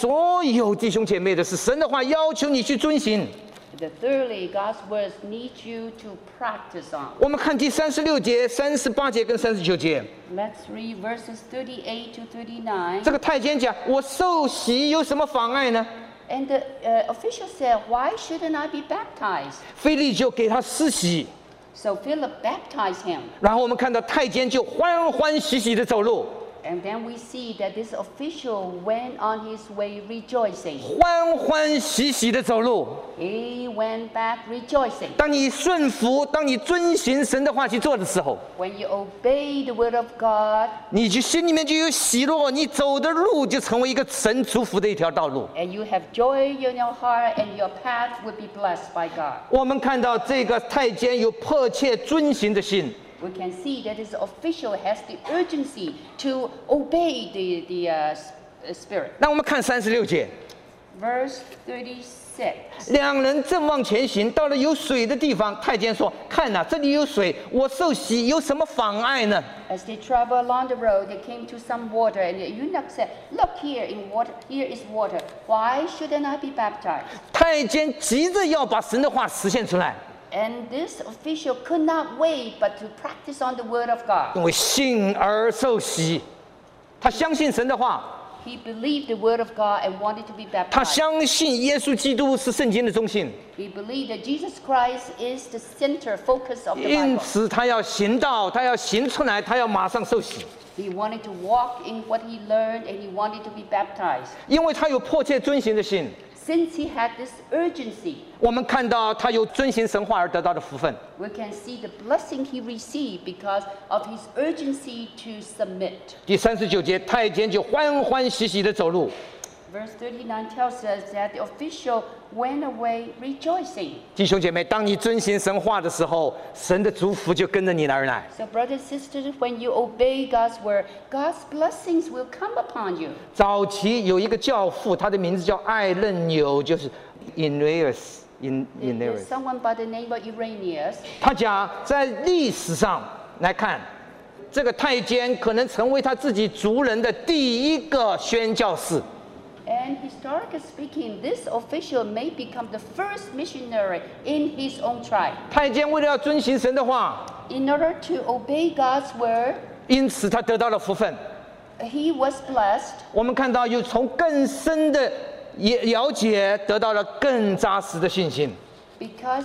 所有弟兄姐妹的是神的话要求你去遵行。 Thirdly, God's words need you to practice on. 我们看第36节、38节跟39节。 Let's read verses 38 to 39. 这个太监讲：“我受洗有什么妨碍呢？” And the official said, "Why shouldn't I be baptized?" 腓利就给他施洗， So Philip baptized him. 然后我们看到太监就欢欢喜喜的走路， And then we see that this official went on his way rejoicing. 欢欢喜喜的走路。 He went back rejoicing. 当你顺服，当你遵行神的话去做的时候， When you obey the word of God, 你就心里面就有喜乐，你走的路就成为一个神祝福的一条道路。 and you have joy in your heart, and your path will be blessed by God. 我们看到这个太监有迫切遵行的心， We can see that this official has the urgency to obey the Spirit. 那我们看36节， Verse 36. 两人正往前行，到了有水的地方，太监说：“看哪，这里有水，我受洗有什么妨碍呢？” As they traveled along the road, they came to some water, and the eunuch said, "Look here, here is water. Why shouldn't I be baptized?" 太监急着要把神的话实现出来， And this official could not wait but to practice on the word of God. 因为信而受洗，他相信神的话， He believed the word of God and wanted to be 他 baptized. 相信耶稣基督是圣经的中心， He believed that Jesus Christ is the center focus of the 因 Bible. 此他要行道，他要行出来，他要马上受洗， He wanted to walk in what he learned, and he wanted to be baptized. 因为他有迫切遵行的心。 Since he had this urgency, 我们看到他有遵行神话而得到的福分。 we can see the blessing he received because of his urgency to submit. 第39节，太监就欢欢喜喜的走路。 Verse 39 tells us that the official went away rejoicing. 弟兄姐妹，当你遵行神话的时候，神的祝福就跟着你而来。 So, brothers and sisters, when you obey God's word, God's blessings will come upon you. 早期有一个教父，他的名字叫艾任纽，就是 Irenaeus。 There's someone by the name of Irenaeus. 他讲，在历史上来看，这个太监可能成为他自己族人的第一个宣教士。 And historically speaking, this official may become the first missionary in his own tribe. 太监为了要遵行神的话， In order to obey God's word, 因此他得到了福分。 he was blessed. 我们看到有从更深的了解得到了更扎实的信心。 Because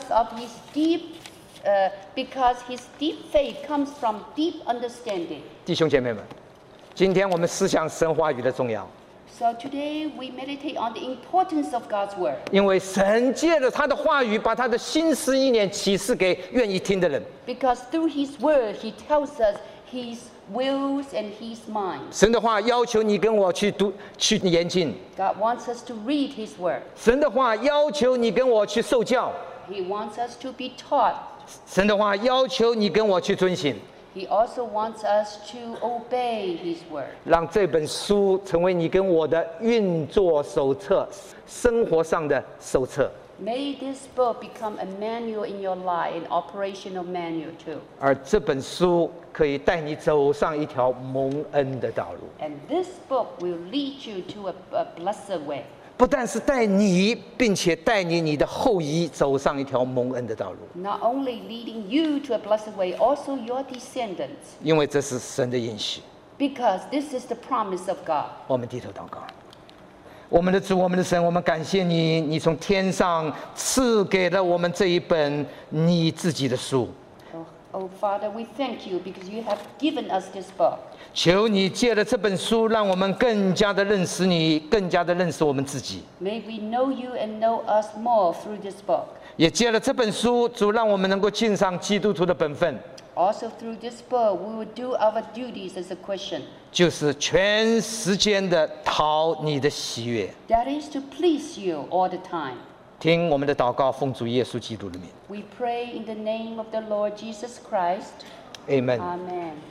his deep faith comes from deep understanding. 弟兄姐妹们，今天我们思想神话语的重要， So today we meditate on the importance of God's word. 因为神借着他的话语，把他的心思意念启示给愿意听的人。 Because through his word, he tells us his wills and his mind. 神的话要求你跟我去读、去研经； God wants us to read his word. 神的话要求你跟我去受教； He wants us to be taught. 神的话要求你跟我去遵行。 He also wants us to obey his word. 让这本书成为你跟我的运作手册，生活上的手册。 May this book become a manual in your life, an operational manual too. 而这本书可以带你走上一条蒙恩的道路， And this book will lead you to a blessed way. 不但是带你，并且带你的后裔走上一条蒙恩的道路， Not only leading you to a blessed way, also your descendants. 因为这是神的应许。 Because this is the promise of God. 我们低头祷告，我们的主，我们的神，我们感谢你，你从天上赐给了我们这一本你自己的书。 Oh, Father, we thank you because you have given us this book. 求你借着这本书，让我们更加的认识你，更加的认识我们自己。 May we know you and know us more through this book. 也借了这本书，主让我们能够尽上基督徒的本分， Also through this book, we will do our duties as a Christian. 就是全时间的讨你的喜悦。 That is to please you all the time. 听我们的祷告，奉主耶稣基督的名 We pray in the name of the Lord Jesus Christ. ，Amen。 Amen.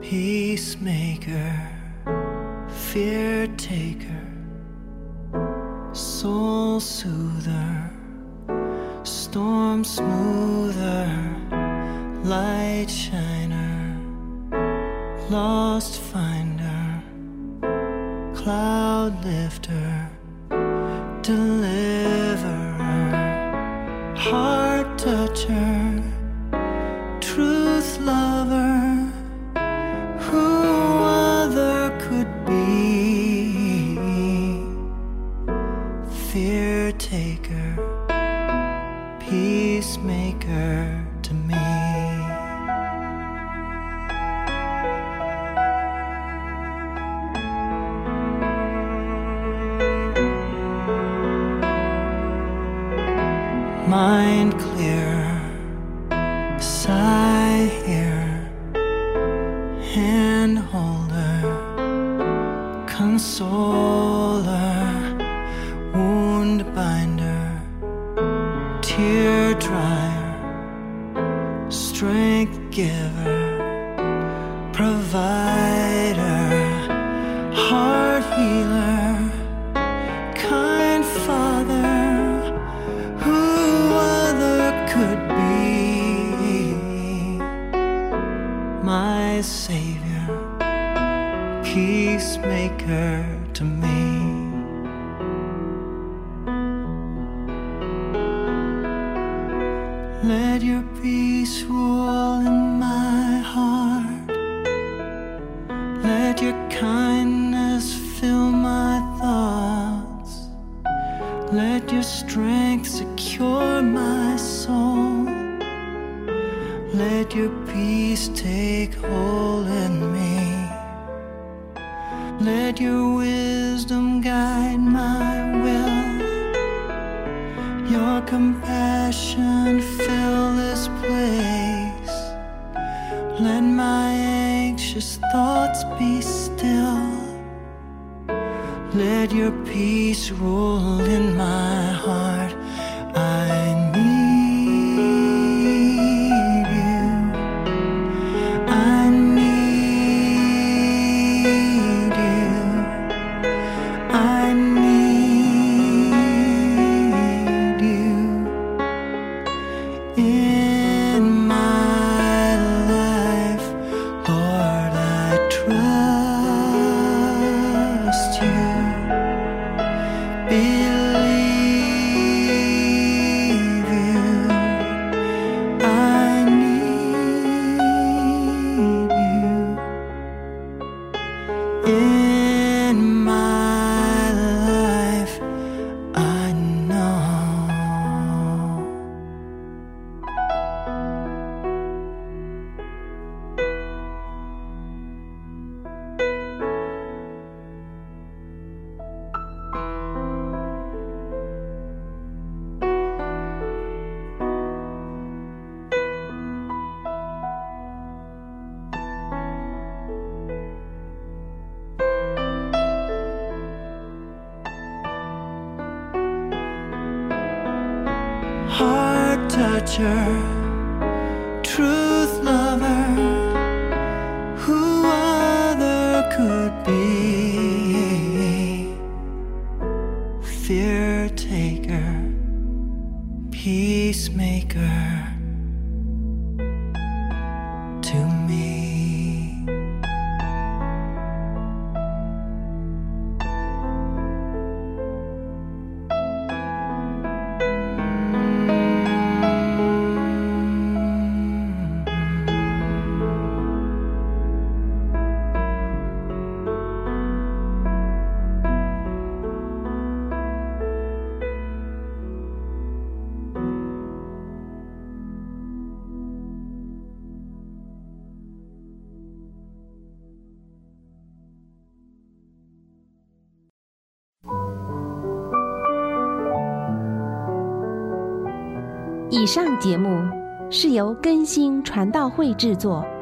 peacemaker, fear taker, soul soother, storm smoother, light shiner, lost finder, cloud lifter, deliverer, heart toucher, truth lover. Who other could be? Fear taker, peacemaker to me. Mind clear, sigh here, hand holder, consoler, wound binder, tear dryer, strength giver, provider, heart healer, kind father. Who other could be? My Savior, peacemaker to me. Let your peace rule in my heart. Let your kindness fill my thoughts. Let your strength secure my soul. Let your peace take hold in me. Let your wisdom guide my will. Your compassion fill this place. Let my anxious thoughts be still. Let your peace rule in my heart. I need you. I need you. I need you in my life. Lord, I trust you. Believe you. I need you in my life. I know. Heart toucher, truth lover, who other could be? Fear taker, peacemaker to me. 以上节目是由更新传道会制作，